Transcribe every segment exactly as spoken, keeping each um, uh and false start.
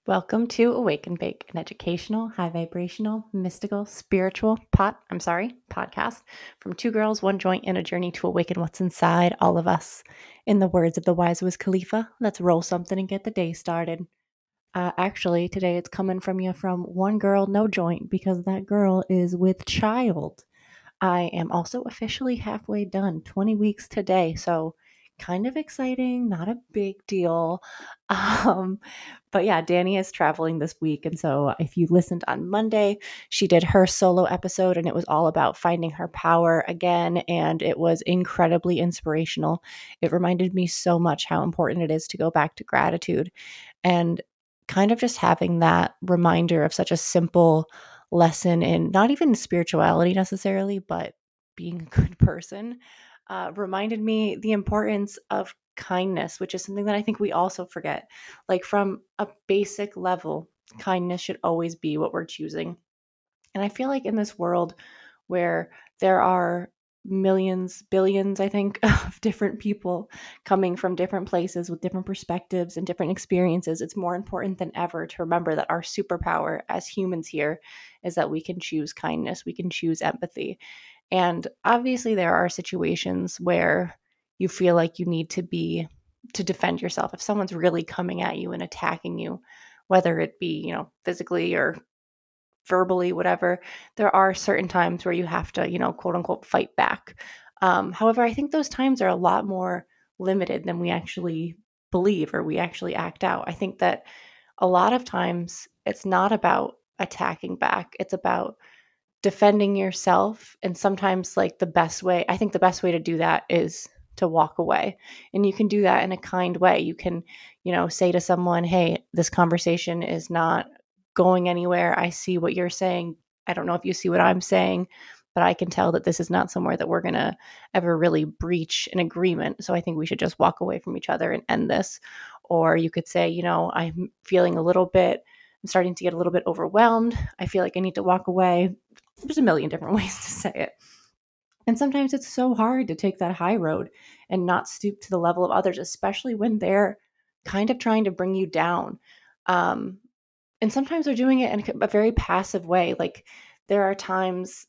Welcome to Awake and Bake, an educational, high vibrational, mystical, spiritual pot, I'm sorry, podcast from two girls, one joint, and a journey to awaken what's inside all of us. In the words of the wise Wiz Khalifa, let's roll something and get the day started. Uh, actually, today it's coming from you from one girl, no joint, because that girl is with child. I am also officially halfway done, twenty weeks today. So, kind of exciting, not a big deal. Um, but yeah, Danny is traveling this week. And so, if you listened on Monday, she did her solo episode and it was all about finding her power again. And it was incredibly inspirational. It reminded me so much how important it is to go back to gratitude and kind of just having that reminder of such a simple lesson in not even spirituality necessarily, but being a good person, uh, reminded me the importance of kindness, which is something that I think we also forget. Like from a basic level, kindness should always be what we're choosing. And I feel like in this world where there are millions, billions, I think, of different people coming from different places with different perspectives and different experiences, it's more important than ever to remember that our superpower as humans here is that we can choose kindness, we can choose empathy. And obviously, there are situations where you feel like you need to be to defend yourself. If someone's really coming at you and attacking you, whether it be, you know, physically or verbally, whatever, there are certain times where you have to, you know, quote unquote, fight back. Um, however, I think those times are a lot more limited than we actually believe or we actually act out. I think that a lot of times it's not about attacking back, it's about defending yourself. And sometimes, like, the best way, I think the best way to do that is to walk away. And you can do that in a kind way. You can, you know, say to someone, hey, this conversation is not going anywhere. I see what you're saying. I don't know if you see what I'm saying, but I can tell that this is not somewhere that we're going to ever really breach an agreement. So I think we should just walk away from each other and end this. Or you could say, you know, I'm feeling a little bit, I'm starting to get a little bit overwhelmed. I feel like I need to walk away. There's a million different ways to say it. And sometimes it's so hard to take that high road and not stoop to the level of others, especially when they're kind of trying to bring you down. Um, and sometimes they're doing it in a very passive way. Like, there are times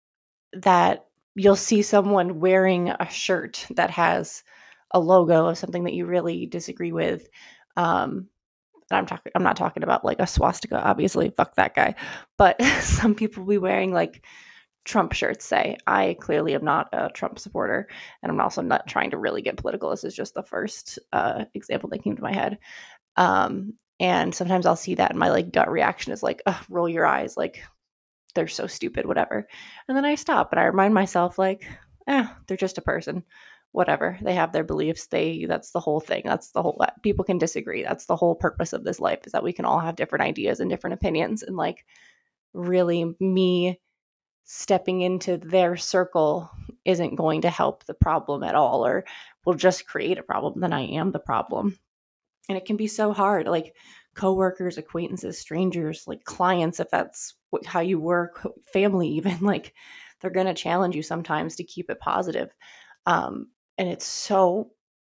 that you'll see someone wearing a shirt that has a logo of something that you really disagree with. Um, and I'm talking, I'm not talking about like a swastika, obviously, fuck that guy. But some people will be wearing like Trump shirts, say. I clearly am not a Trump supporter, and I'm also not trying to really get political. This is just the first uh, example that came to my head. Um, and sometimes I'll see that, and my like gut reaction is like, "Ugh, roll your eyes, like they're so stupid, whatever." And then I stop and I remind myself, like, eh, they're just a person. Whatever. They have their beliefs. They that's the whole thing. That's the whole people can disagree. That's the whole purpose of this life, is that we can all have different ideas and different opinions. And like, really, me stepping into their circle isn't going to help the problem at all, or will just create a problem. Then I am the problem. And it can be so hard, like coworkers, acquaintances, strangers, like clients, if that's what, how you work, family, even, like, they're going to challenge you sometimes to keep it positive. Um, and it's so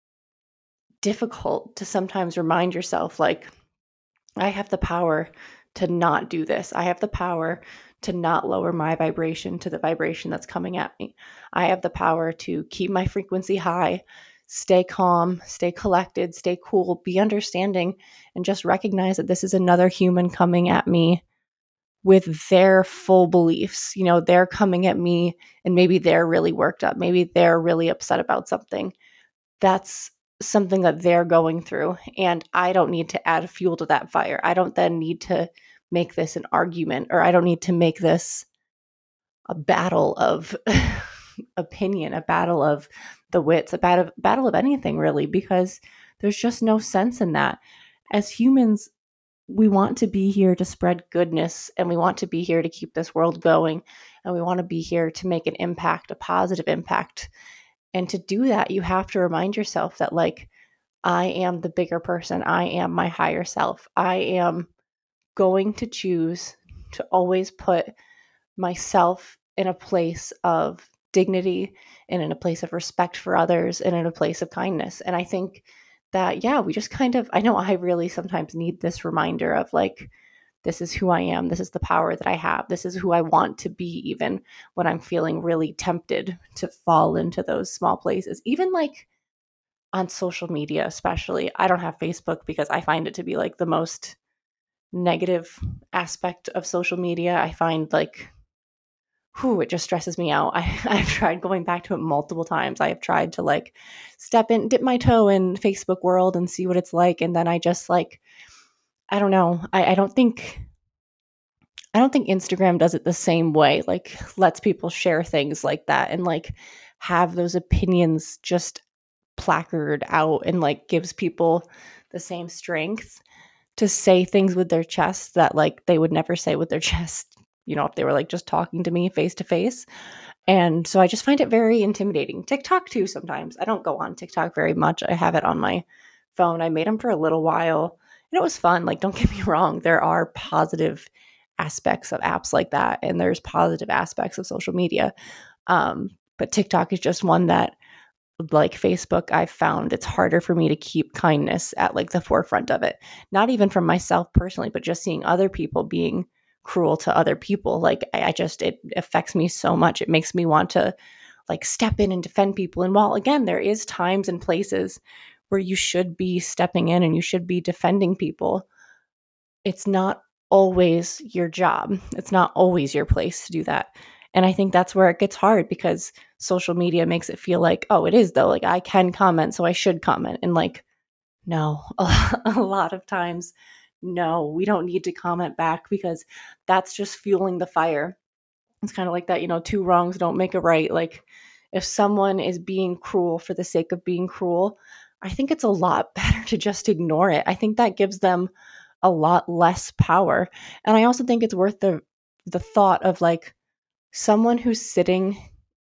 difficult to sometimes remind yourself, like, I have the power to not do this. I have the power to not lower my vibration to the vibration that's coming at me. I have the power to keep my frequency high, stay calm, stay collected, stay cool, be understanding, and just recognize that this is another human coming at me with their full beliefs. You know, they're coming at me and maybe they're really worked up. Maybe they're really upset about something. That's something that they're going through, and I don't need to add fuel to that fire. I don't then need to make this an argument, or I don't need to make this a battle of opinion, a battle of the wits, a battle, battle of anything really, because there's just no sense in that. As humans, we want to be here to spread goodness, and we want to be here to keep this world going, and we want to be here to make an impact, a positive impact. And to do that, you have to remind yourself that, like, I am the bigger person. I am my higher self. I am going to choose to always put myself in a place of dignity and in a place of respect for others and in a place of kindness. And I think that, yeah, we just kind of, I know I really sometimes need this reminder of like, this is who I am. This is the power that I have. This is who I want to be, even when I'm feeling really tempted to fall into those small places. Even like on social media, especially. I don't have Facebook because I find it to be like the most negative aspect of social media. I find like, whew, it just stresses me out. I, I've tried going back to it multiple times. I have tried to like step in, dip my toe in Facebook world and see what it's like. And then I just like, I don't know. I, I don't think I don't think Instagram does it the same way, like lets people share things like that and like have those opinions just placard out and like gives people the same strength to say things with their chest that like they would never say with their chest, you know, if they were like just talking to me face to face. And so I just find it very intimidating. TikTok too sometimes. I don't go on TikTok very much. I have it on my phone. I made them for a little while and it was fun. Like, don't get me wrong, there are positive aspects of apps like that and there's positive aspects of social media. Um, but TikTok is just one that, like Facebook, I've found it's harder for me to keep kindness at like the forefront of it. Not even from myself personally, but just seeing other people being cruel to other people. Like I, I just, it affects me so much. It makes me want to like step in and defend people. And while again, there is times and places where you should be stepping in and you should be defending people, it's not always your job. It's not always your place to do that. And I think that's where it gets hard because social media makes it feel like, oh, it is though. Like I can comment, so I should comment. And like, no, a, a lot of times, no, we don't need to comment back because that's just fueling the fire. It's kind of like that, you know, two wrongs don't make a right. Like if someone is being cruel for the sake of being cruel, I think it's a lot better to just ignore it. I think that gives them a lot less power. And I also think it's worth the the thought of like someone who's sitting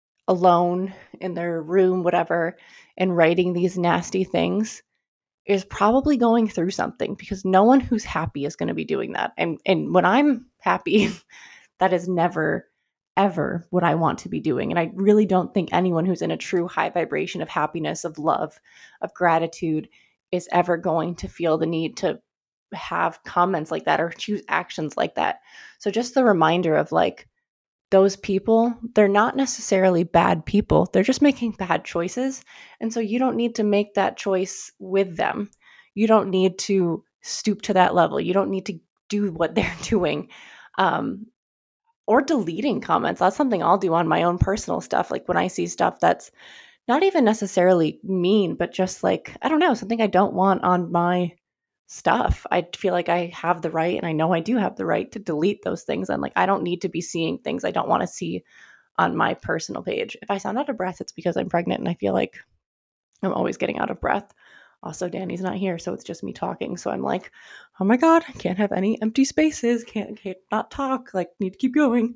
alone in their room, whatever, and writing these nasty things is probably going through something because no one who's happy is going to be doing that. And and when I'm happy, that is never ever what I want to be doing. And I really don't think anyone who's in a true high vibration of happiness, of love, of gratitude is ever going to feel the need to have comments like that or choose actions like that. So just the reminder of like those people, they're not necessarily bad people. They're just making bad choices. And so you don't need to make that choice with them. You don't need to stoop to that level. You don't need to do what they're doing. Um, or deleting comments. That's something I'll do on my own personal stuff. Like when I see stuff that's not even necessarily mean, but just like, I don't know, something I don't want on my stuff. I feel like I have the right, and I know I do have the right to delete those things. And like, I don't need to be seeing things I don't want to see on my personal page. If I sound out of breath, it's because I'm pregnant and I feel like I'm always getting out of breath. Also, Danny's not here, so it's just me talking. So I'm like, oh my God, I can't have any empty spaces. Can't, can't not talk. Like, need to keep going.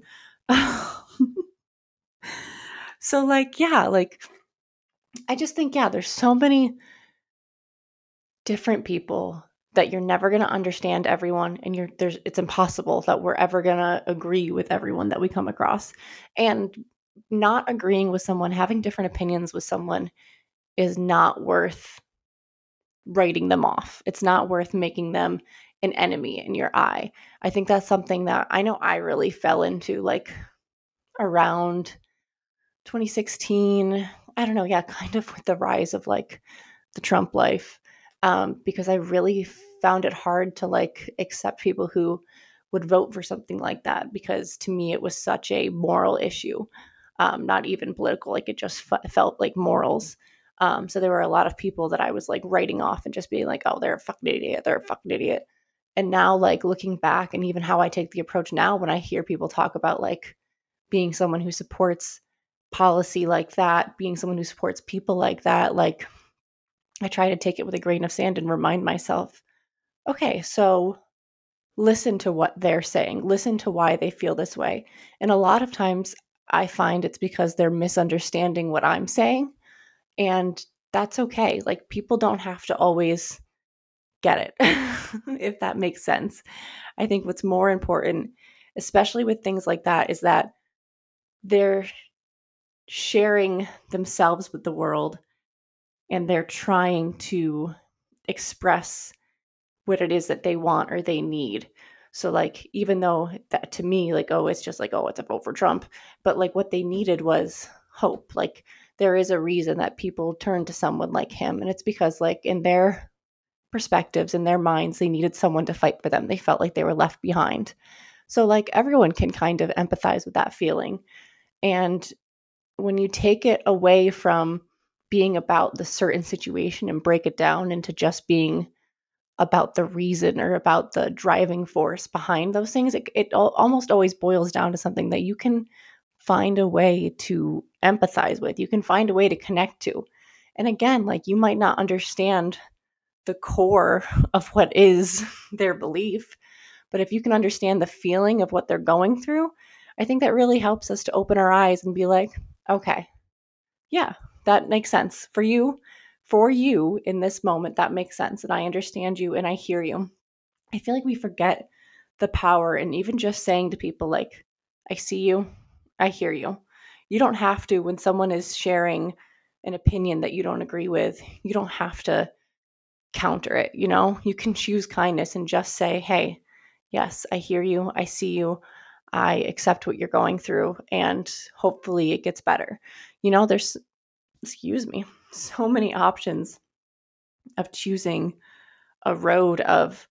So like, yeah, like, I just think, yeah, there's so many different people that you're never going to understand everyone, and you're there's it's impossible that we're ever going to agree with everyone that we come across. And not agreeing with someone, having different opinions with someone is not worth writing them off. It's not worth making them an enemy in your eye. I think that's something that I know I really fell into like around twenty sixteen. I don't know, yeah, kind of with the rise of like the Trump life, um, because I really found it hard to like accept people who would vote for something like that because to me it was such a moral issue, um, not even political. Like it just f- felt like morals. Um, so there were a lot of people that I was like writing off and just being like, oh, they're a fucking idiot. They're a fucking idiot. And now like looking back and even how I take the approach now when I hear people talk about like being someone who supports policy like that, being someone who supports people like that, like I try to take it with a grain of sand and remind myself, okay, so listen to what they're saying, listen to why they feel this way. And a lot of times I find it's because they're misunderstanding what I'm saying. And that's okay. Like people don't have to always get it, if that makes sense. I think what's more important, especially with things like that, is that they're sharing themselves with the world and they're trying to express what it is that they want or they need. So like, even though that to me, like, oh, it's just like, oh, it's a vote for Trump, but like what they needed was hope. Like there is a reason that people turn to someone like him. And it's because like in their perspectives, in their minds, they needed someone to fight for them. They felt like they were left behind. So like everyone can kind of empathize with that feeling. And when you take it away from being about the certain situation and break it down into just being about the reason or about the driving force behind those things, it, it al- almost always boils down to something that you can find a way to empathize with. You can find a way to connect to. And again, like you might not understand the core of what is their belief, but if you can understand the feeling of what they're going through, I think that really helps us to open our eyes and be like, okay, yeah, that makes sense for you. For you in this moment, that makes sense. And I understand you and I hear you. I feel like we forget the power and even just saying to people, like, I see you, I hear you. You don't have to, when someone is sharing an opinion that you don't agree with, you don't have to counter it. You know, you can choose kindness and just say, hey, yes, I hear you, I see you, I accept what you're going through, and hopefully it gets better. You know, there's, excuse me, so many options of choosing a road of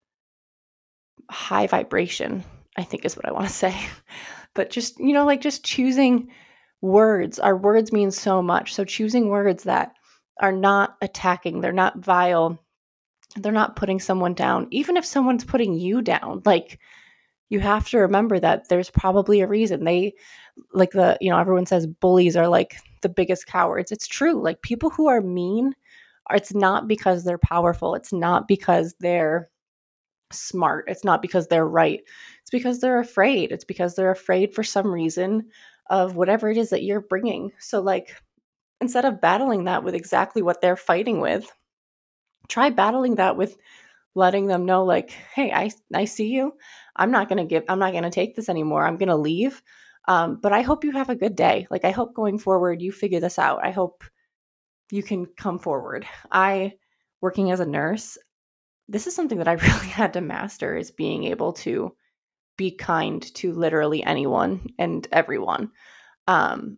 high vibration, I think is what I want to say. But just, you know, like just choosing words. Our words mean so much. So choosing words that are not attacking, they're not vile, they're not putting someone down. Even if someone's putting you down, like you have to remember that there's probably a reason. They, like the, you know, everyone says bullies are like the biggest cowards. It's true. Like people who are mean, it's not because they're powerful. It's not because they're smart. It's not because they're right. It's because they're afraid. It's because they're afraid for some reason of whatever it is that you're bringing. So like instead of battling that with exactly what they're fighting with, try battling that with letting them know like, hey, I I see you. I'm not going to give I'm not going to take this anymore. I'm going to leave. Um, but I hope you have a good day. Like I hope going forward you figure this out. I hope you can come forward. I working as a nurse, this is something that I really had to master, is being able to be kind to literally anyone and everyone. Um,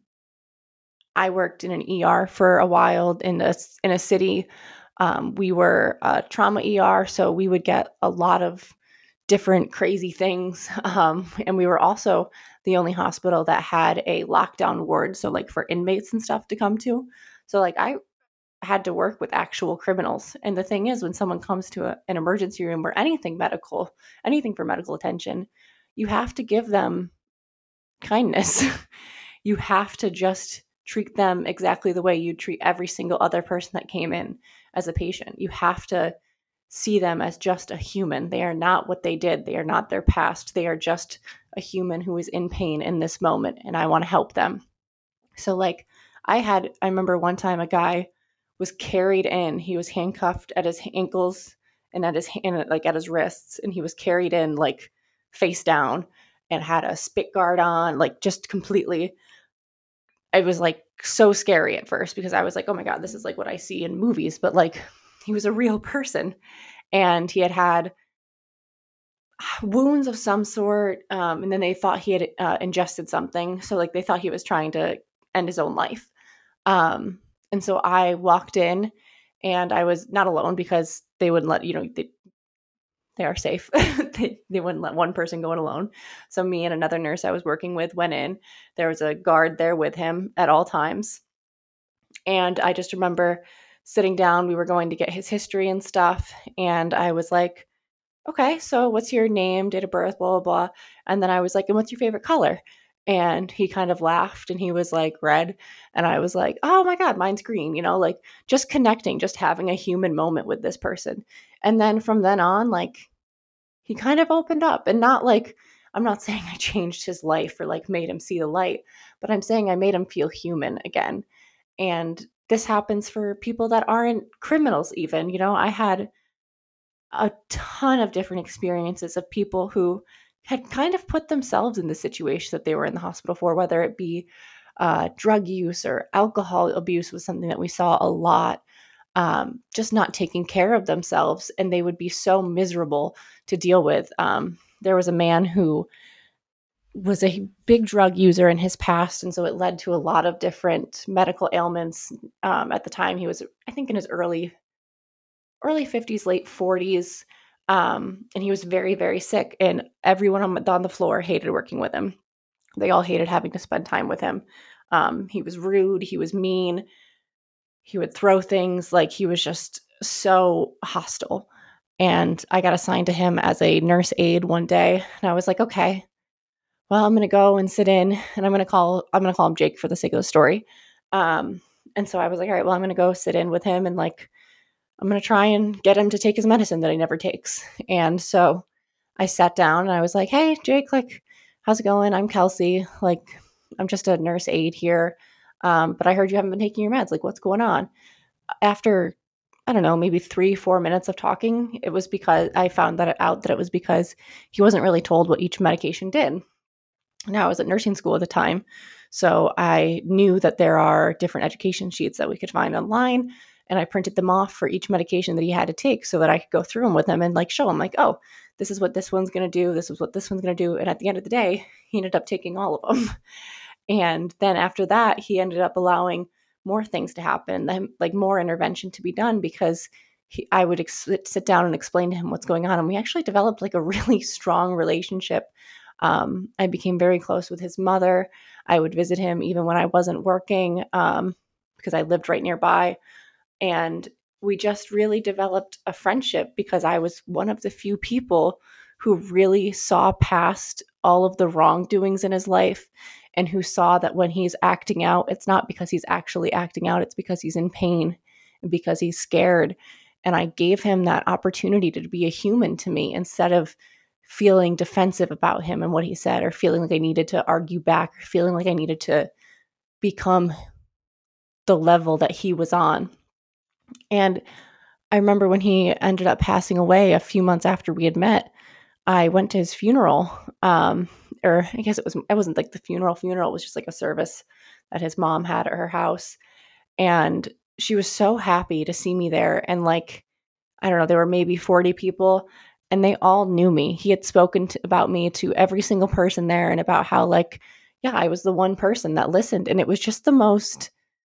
I worked in an E R for a while in a in a city. Um, we were a trauma E R, so we would get a lot of different crazy things. Um, and we were also the only hospital that had a lockdown ward, so like for inmates and stuff to come to. So like I had to work with actual criminals. And the thing is, when someone comes to a, an emergency room or anything medical, anything for medical attention, you have to give them kindness. You have to just treat them exactly the way you treat every single other person that came in as a patient. You have to see them as just a human. They are not what they did. They are not their past. They are just a human who is in pain in this moment, and I want to help them. So like I had, I remember one time a guy was carried in. He was handcuffed at his ankles and at his and like at his wrists, and he was carried in like face down and had a spit guard on, like just completely. It was like so scary at first because I was like, oh my God, this is like what I see in movies. But like he was a real person, and he had had wounds of some sort. Um, and then they thought he had uh, ingested something. So like they thought he was trying to end his own life. Um, and so I walked in, and I was not alone because they wouldn't let, you know, they, they are safe. they, they wouldn't let one person go in alone. So me and another nurse I was working with went in. There was a guard there with him at all times. And I just remember sitting down, we were going to get his history and stuff. And I was like, okay, so what's your name, date of birth, blah, blah, blah. And then I was like, and what's your favorite color? And he kind of laughed and he was like, red. And I was like, oh my God, mine's green, you know, like just connecting, just having a human moment with this person. And then from then on, like he kind of opened up, and not like, I'm not saying I changed his life or like made him see the light, but I'm saying I made him feel human again. And this happens for people that aren't criminals even. You know, I had a ton of different experiences of people who had kind of put themselves in the situation that they were in the hospital for, whether it be uh, drug use or alcohol abuse was something that we saw a lot. um, just not taking care of themselves, and they would be so miserable to deal with. Um, there was a man who was a big drug user in his past, and so it led to a lot of different medical ailments. Um, at the time, he was, I think, in his early early fifties, late forties, um, and he was very, very sick. And everyone on, on the floor hated working with him. They all hated having to spend time with him. Um, he was rude. He was mean. He would throw things. Like, he was just so hostile. And I got assigned to him as a nurse aide one day, and I was like, okay, well, I'm going to go and sit in, and I'm going to call, I'm going to call him Jake for the sake of the story. Um, and so I was like, all right, well, I'm going to go sit in with him, and like, I'm going to try and get him to take his medicine that he never takes. And so I sat down and I was like, hey, Jake, like, how's it going? I'm Kelsey. Like, I'm just a nurse aide here. Um, but I heard you haven't been taking your meds. Like, what's going on? After, I don't know, maybe three, four minutes of talking, it was because I found that out that it was because he wasn't really told what each medication did. Now, I was at nursing school at the time, so I knew that there are different education sheets that we could find online, and I printed them off for each medication that he had to take so that I could go through them with him and like show him, like, oh, this is what this one's going to do, this is what this one's going to do. And at the end of the day, he ended up taking all of them. And then after that, he ended up allowing more things to happen, then like more intervention to be done, because he, I would ex- sit down and explain to him what's going on. And we actually developed like a really strong relationship. Um, I became very close with his mother. I would visit him even when I wasn't working, um, because I lived right nearby. And we just really developed a friendship because I was one of the few people who really saw past all of the wrongdoings in his life, and who saw that when he's acting out, it's not because he's actually acting out, it's because he's in pain and because he's scared. And I gave him that opportunity to be a human to me, instead of feeling defensive about him and what he said, or feeling like I needed to argue back, or feeling like I needed to become the level that he was on. And I remember when he ended up passing away a few months after we had met, I went to his funeral. Um, or I guess it was, it wasn't like the funeral funeral, it was just like a service that his mom had at her house. And she was so happy to see me there. And like, I don't know, there were maybe forty people, and they all knew me. He had spoken to, about me to every single person there, and about how, like, yeah, I was the one person that listened. And it was just the most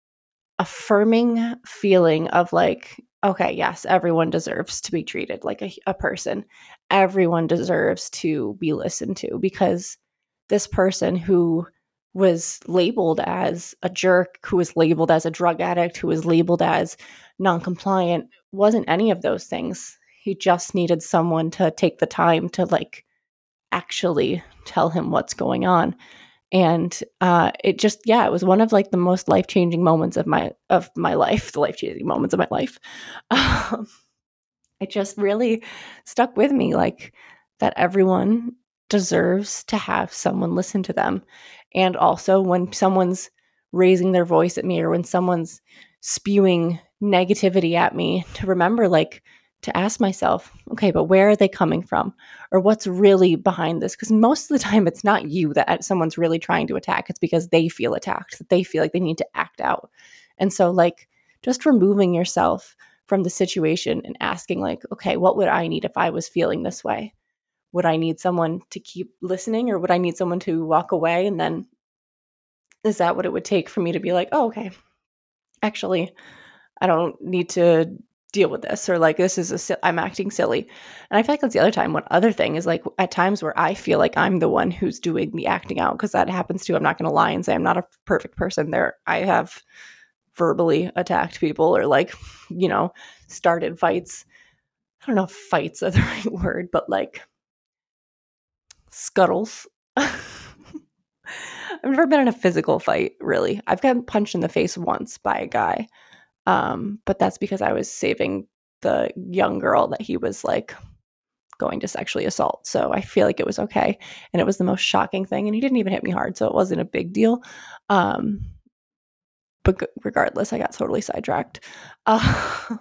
affirming feeling of like, okay, yes, everyone deserves to be treated like a, a person. Everyone deserves to be listened to, because this person who was labeled as a jerk, who was labeled as a drug addict, who was labeled as non-compliant, wasn't any of those things. He just needed someone to take the time to like actually tell him what's going on. And uh, it just, yeah, it was one of like the most life-changing moments of my of my life, the life-changing moments of my life. Um, it just really stuck with me, like, that everyone deserves to have someone listen to them. And also, when someone's raising their voice at me, or when someone's spewing negativity at me, to remember, like, to ask myself, okay, but where are they coming from? Or what's really behind this? Because most of the time, it's not you that someone's really trying to attack. It's because they feel attacked, that they feel like they need to act out. And so, like, just removing yourself from the situation and asking, like, okay, what would I need if I was feeling this way? Would I need someone to keep listening, or would I need someone to walk away? And then, is that what it would take for me to be like, oh, okay, actually, I don't need to deal with this, or like, this is a, I'm acting silly. And I feel like that's the other time. One other thing is, like, at times where I feel like I'm the one who's doing the acting out, because that happens too. I'm not going to lie and say I'm not a perfect person. There, I have verbally attacked people, or like, you know, started fights. I don't know if fights are the right word, but like scuttles. I've never been in a physical fight, really. I've gotten punched in the face once by a guy. Um, but that's because I was saving the young girl that he was like going to sexually assault. So I feel like it was okay. And it was the most shocking thing. And he didn't even hit me hard, so it wasn't a big deal. Um, but regardless, I got totally sidetracked. Uh,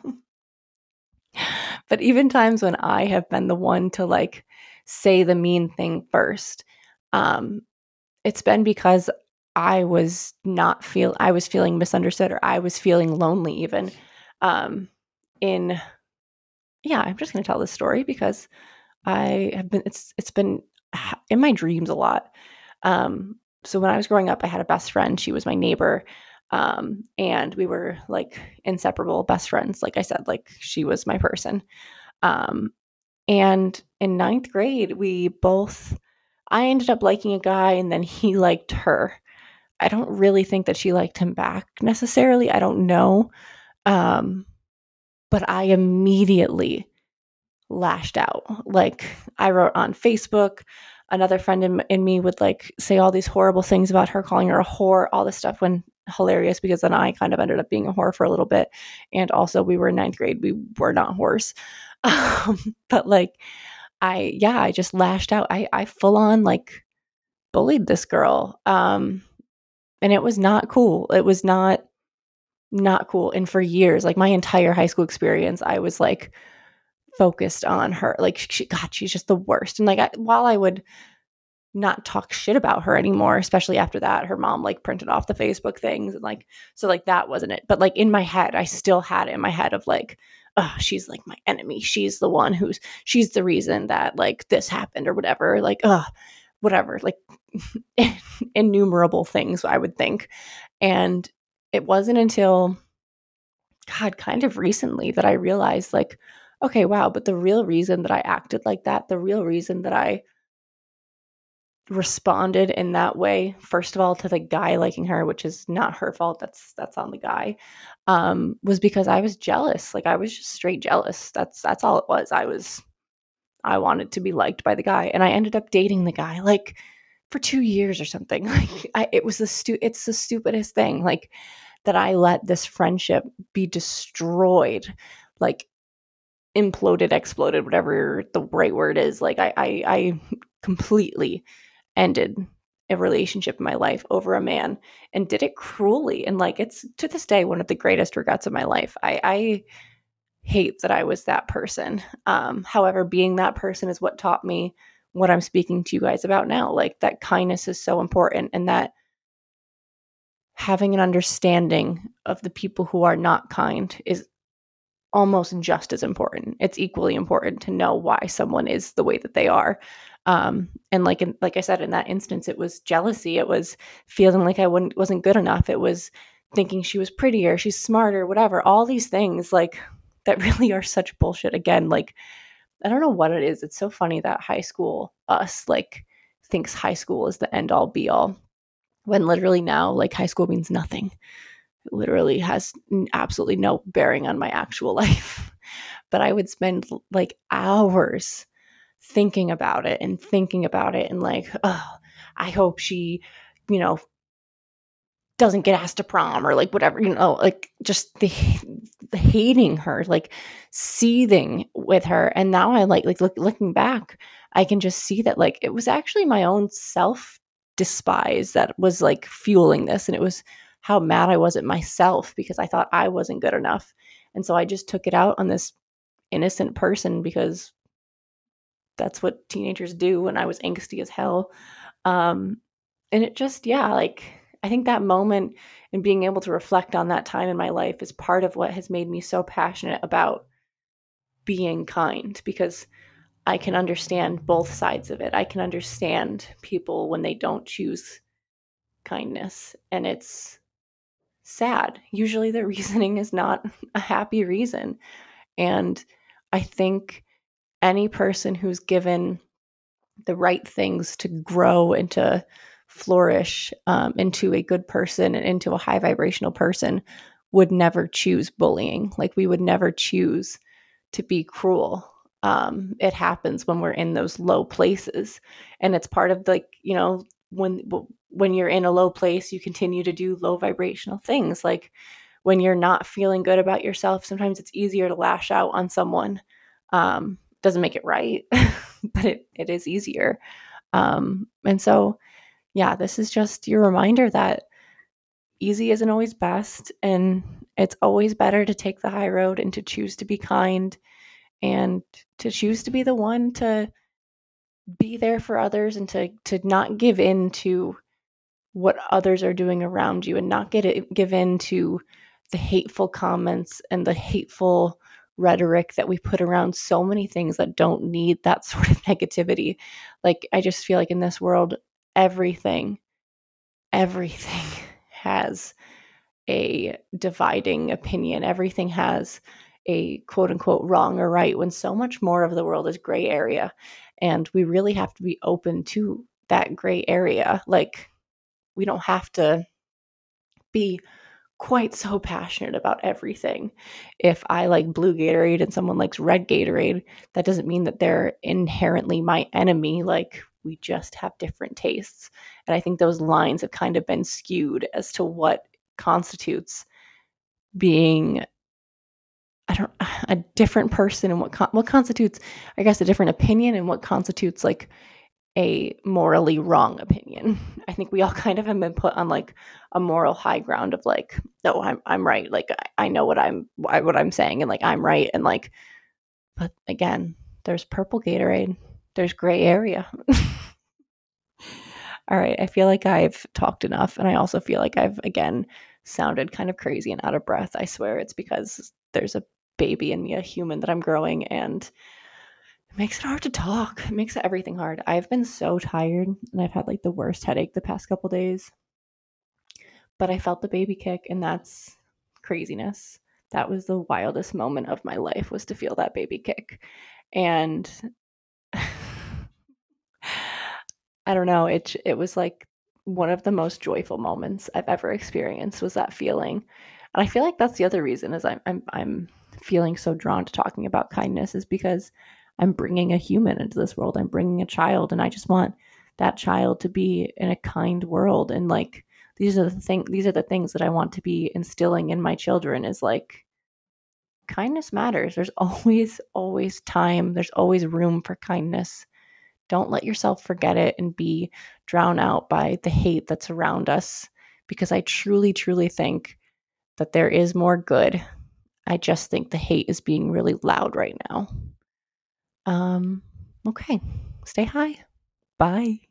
but even times when I have been the one to like say the mean thing first, um, it's been because I was not feel I was feeling misunderstood, or I was feeling lonely even. Um, in, yeah, I'm just going to tell this story because I have been, it's, it's been in my dreams a lot. Um, so when I was growing up, I had a best friend. She was my neighbor. Um, and we were like inseparable best friends. Like I said, like she was my person. Um, and in ninth grade, we both, I ended up liking a guy and then he liked her. I don't really think that she liked him back necessarily. I don't know. Um, but I immediately lashed out. Like I wrote on Facebook, another friend in, in me would like say all these horrible things about her, calling her a whore, all this stuff when hilarious because then I kind of ended up being a whore for a little bit. And also we were in ninth grade. We were not whores. Um, but like I, yeah, I just lashed out. I, I full on like bullied this girl. Um, and it was not cool. It was not, not cool. And for years, like my entire high school experience, I was like focused on her. Like, she, God, she's just the worst. And like, I, while I would not talk shit about her anymore, especially after that, her mom like printed off the Facebook things and like, so like that wasn't it. But like in my head, I still had it in my head of like, oh, she's like my enemy. She's the one who's, she's the reason that like this happened or whatever. Like, oh, whatever, like innumerable things I would think. And it wasn't until, God, kind of recently that I realized like, okay, wow, but the real reason that I acted like that, the real reason that I responded in that way, first of all, to the guy liking her, which is not her fault, that's that's on the guy, um, was because I was jealous. Like I was just straight jealous. That's that's all it was. I was I wanted to be liked by the guy, and I ended up dating the guy like for two years or something. Like I, it was the stu- it's the stupidest thing. Like that I let this friendship be destroyed, like imploded, exploded, whatever the right word is. Like I, I, I completely ended a relationship in my life over a man and did it cruelly. And like it's to this day one of the greatest regrets of my life. I, I hate that I was that person. Um, however, being that person is what taught me what I'm speaking to you guys about now. Like that kindness is so important, and that having an understanding of the people who are not kind is almost just as important. It's equally important to know why someone is the way that they are. Um, and like in, like I said, in that instance, it was jealousy. It was feeling like I wouldn't, wasn't good enough. It was thinking she was prettier, she's smarter, whatever. All these things like that really are such bullshit. Again, like I don't know what it is. It's so funny that high school us like thinks high school is the end all be all, when literally now like high school means nothing. It literally has absolutely no bearing on my actual life. But I would spend like hours thinking about it and thinking about it and like, oh, I hope she, you know, doesn't get asked to prom or like whatever, you know, like just the, the hating her, like seething with her. And now I like, like look, looking back, I can just see that like it was actually my own self despise that was like fueling this. And it was how mad I was at myself because I thought I wasn't good enough. And so I just took it out on this innocent person because that's what teenagers do. And I was angsty as hell. Um, and it just, yeah, like I think that moment and being able to reflect on that time in my life is part of what has made me so passionate about being kind, because I can understand both sides of it. I can understand people when they don't choose kindness, and it's sad. Usually the reasoning is not a happy reason. And I think any person who's given the right things to grow and to flourish um, into a good person and into a high vibrational person would never choose bullying. Like we would never choose to be cruel. Um, it happens when we're in those low places, and it's part of like, you know, when when you're in a low place, you continue to do low vibrational things. Like when you're not feeling good about yourself, sometimes it's easier to lash out on someone. Um, doesn't make it right, but it, it is easier. Um, and so, yeah, this is just your reminder that easy isn't always best. And it's always better to take the high road and to choose to be kind and to choose to be the one to be there for others and to, to not give in to what others are doing around you and not get it, give in to the hateful comments and the hateful rhetoric that we put around so many things that don't need that sort of negativity. Like, I just feel like in this world, everything, everything has a dividing opinion. Everything has a quote unquote wrong or right, when so much more of the world is gray area. And we really have to be open to that gray area. Like, we don't have to be quite so passionate about everything. If I like blue Gatorade and someone likes red Gatorade, that doesn't mean that they're inherently my enemy. Like, we just have different tastes. And I think those lines have kind of been skewed as to what constitutes being, I don't, a different person, and what con- what constitutes, I guess, a different opinion, and what constitutes like a morally wrong opinion. I think we all kind of have been put on like a moral high ground of like, no, I'm I'm right. Like, I, I know what I'm what I'm saying, and like I'm right, and like, but again, there's purple Gatorade, there's gray area. All right, I feel like I've talked enough, and I also feel like I've again sounded kind of crazy and out of breath. I swear it's because there's a baby in me, a human that I'm growing, and it makes it hard to talk. It makes everything hard. I've been so tired, and I've had like the worst headache the past couple days. But I felt the baby kick, and that's craziness. That was the wildest moment of my life, was to feel that baby kick. And I don't know, it it was like one of the most joyful moments I've ever experienced, was that feeling. And I feel like that's the other reason is I'm I'm I'm feeling so drawn to talking about kindness, is because I'm bringing a human into this world. I'm bringing a child, and I just want that child to be in a kind world. And like, these are the thing these are the things that I want to be instilling in my children, is like, kindness matters. There's always always time. There's always room for kindness. Don't let yourself forget it and be drowned out by the hate that's around us, because I truly, truly think that there is more good. I just think the hate is being really loud right now. Um, okay. Stay high. Bye.